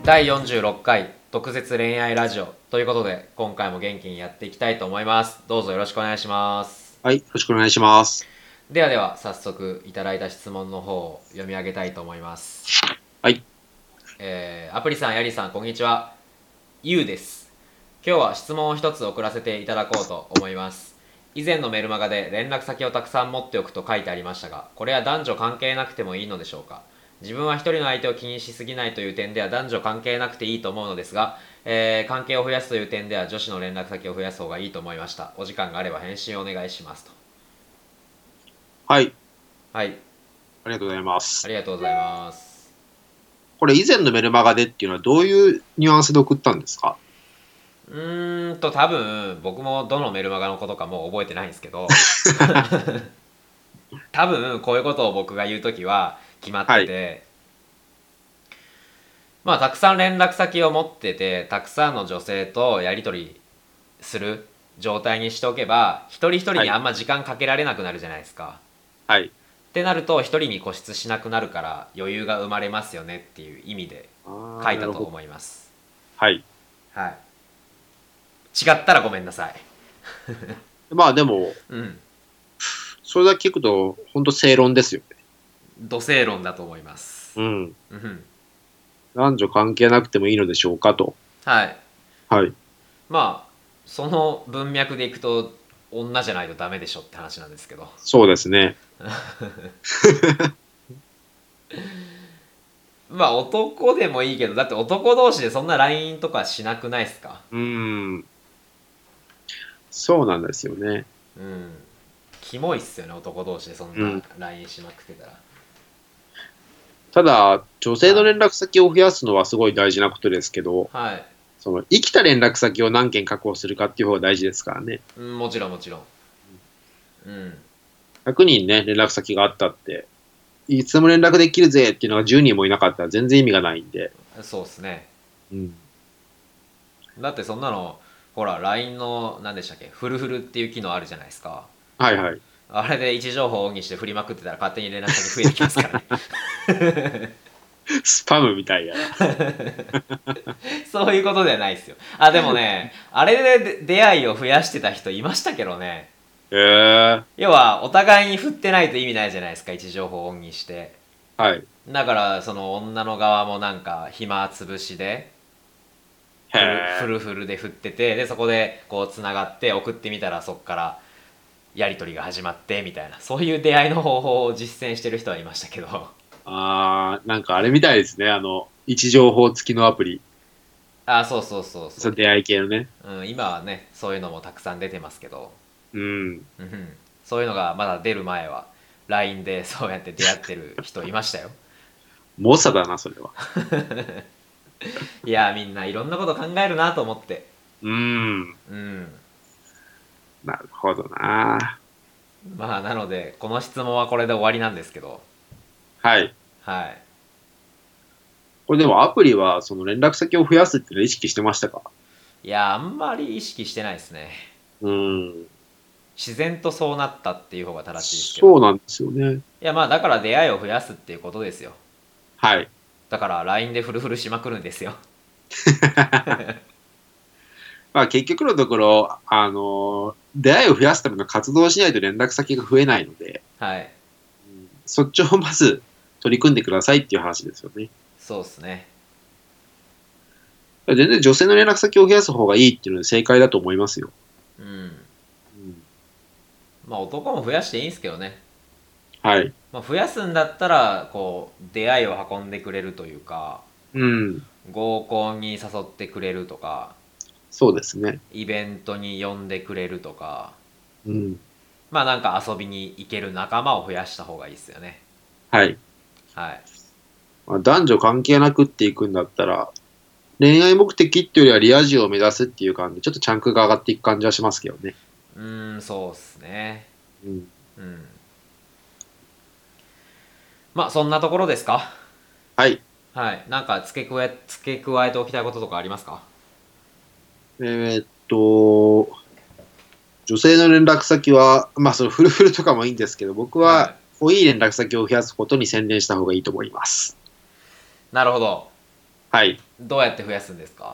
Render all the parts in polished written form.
第46回特設恋愛ラジオということで、今回も元気にやっていきたいと思います。どうぞよろしくお願いします。 はい、よろしくお願いします。 では早速いただいた質問の方を読み上げたいと思います。 はい。 アプリさん、ヤリさん、こんにちは。ゆうです。今日は質問を一つ送らせていただこうと思います。以前のメルマガで連絡先をたくさん持っておくと書いてありましたが、これは男女関係なくてもいいのでしょうか。自分は一人の相手を気にしすぎないという点では男女関係なくていいと思うのですが、関係を増やすという点では女子の連絡先を増やす方がいいと思いました。お時間があれば返信をお願いしますと。 はい。 はい、 ありがとうございまあす。 りがとうございます。 これ以前のメルマガでっていうのはどういうニュアンスで送ったんですか？ 多分僕もどのメルマガのことかもう覚えてないんですけど多分こういうことを僕が言うときは決まっはい。 てて、まあたくさん連絡先を持っててたくさんの女性とやり取りする状態にしておけば、一人一人はい。 にあんま時間かけられなくなるじゃないですか。 はい。 ってなると一人に固執しなくなるから余裕が生まれますよねっていう意味でああ、 書いたとなるほど。 思います。 はい。 はい、違ったらごめんなさい。 まあでも、 うん、 それだけ聞くと、本当正論ですよね。 土星論だと思います。 うん。 うん、 男女関係なくてもいいのでしょうかと。 はい。 はい。 まあその文脈でいくと女じゃないとダメでしょって話なんですけど、 そうですね。 まあ男でもいいけど、だって男同士でそんな LINE とかしなくないっすか？ うーん。そうなんですよね。 うん、キモいっすよね、男同士でそんなうん。 LINE しまくってたら。 ただ、女性のはい、 連絡先を増やすのはすごい大事なことですけど、 はい、 その生きた連絡先を何件確保するかっていう方が大事ですからね。 うん、もちろんもちろん。うん、 100人ね、連絡先があったって、いつでも連絡できるぜっていうのが10人もいなかったら全然意味がないんで。 そうっすね。 うん。 だってそんなの、ほら LINE の何でしたっけ、フルフルっていう機能あるじゃないですか。 はいはい。 あれで位置情報をオンにして振りまくってたら勝手に連絡先増えてきますからね。 スパムみたいやな。 そういうことではないですよ。あ、でもね、あれで出会いを増やしてた人いましたけどね。 へえ。 要はお互いに振ってないと意味ないじゃないですか、位置情報をオンにして。 はい。 だからその女の側もなんか暇つぶしでへフえ。 ルフルで振ってて、でそこでこうつながって送ってみたらそっからやり取りが始まってみたいな、そういう出会いの方法を実践してる人はいましたけど。 なんかあれみたいですね。位置情報付きのアプリ。 あ、そうそうそうそそう、出会い系のね。 う、うん、今はねそういうのもたくさん出てますけど、 うん。 うん、そういうのがまだ出る前は LINE でそうやって出会ってる人いましたよ。 猛者だな、それは。 いやみんないろんなこと考えるなと思って。 うん。 うん、 なるほどな。 まあなのでこの質問はこれで終わりなんですけど、 はい。 はい。 これでもアプリはその連絡先を増やすっていうのを意識してましたか？ いやあんまり意識してないですね。 うん。 自然とそうなったっていう方が正しいですけど。 そうなんですよね。 いやまあだから出会いを増やすっていうことですよ。 はい。 だから LINE でフルフルしまくるんですよ。 まあ結局のところ、出会いを増やすための活動をしないと連絡先が増えないので、 はい、 そっちをまず取り組んでくださいっていう話ですよね。 そうっすね。 全然女性の連絡先を増やす方がいいっていうのは正解だと思いますよ。 うん、 うん、 まあ男も増やしていいんすけどね。 はい。 まあ、増やすんだったらこう出会いを運んでくれるというか、 うん。 合コンに誘ってくれるとか、 そうですね。 イベントに呼んでくれるとか、 うん。 まあなんか遊びに行ける仲間を増やした方がいいですよね。 はい。 はい。 まあ、男女関係なくっていくんだったら、恋愛目的っていうよりはリア充を目指すっていう感じで、ちょっとチャンクが上がっていく感じはしますけどね。 そうっすね。 うん。 うん。まあそんなところですか。 はい。 はい。なんか付け加えておきたいこととかありますか？ えーっと、女性の連絡先は、まあそのフルフルとかもいいんですけど、僕ははい。 濃い連絡先を増やすことに専念した方がいいと思います。 なるほど。 はい。 どうやって増やすんですか？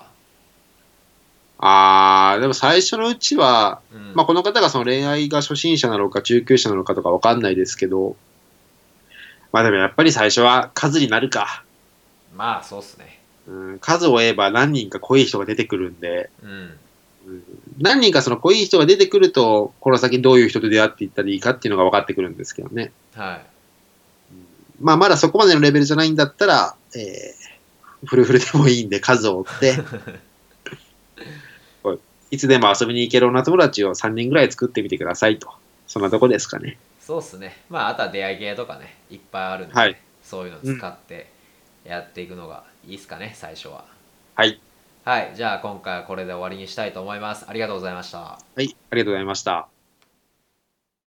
でも最初のうちは、 うん。 まあこの方がその恋愛が初心者なのか中級者なのかとかわかんないですけど、まあでもやっぱり最初は数になるか。 まあそうっすね。 うん、数を追えば何人か濃い人が出てくるんで、 うん。 うん、何人かその濃い人が出てくると、この先どういう人と出会っていったらいいかっていうのが分かってくるんですけどね。 はまあまだそこまでのレベルじゃないんだったら、フルフルでもいいんで数を追って、こういつでも遊びに行ける女友達を3人ぐらい作ってみてくださいと。そんなとこですかね。 い。そうっすね。まああとは出会い系とかね、いっぱいあるんではい。 ね。そういうのうん。 使ってやっていくのがいいっすかね、最初は。 はい。 はい。じゃあ今回はこれで終わりにしたいと思います。ありがとうございました。 はい。ありがとうございました。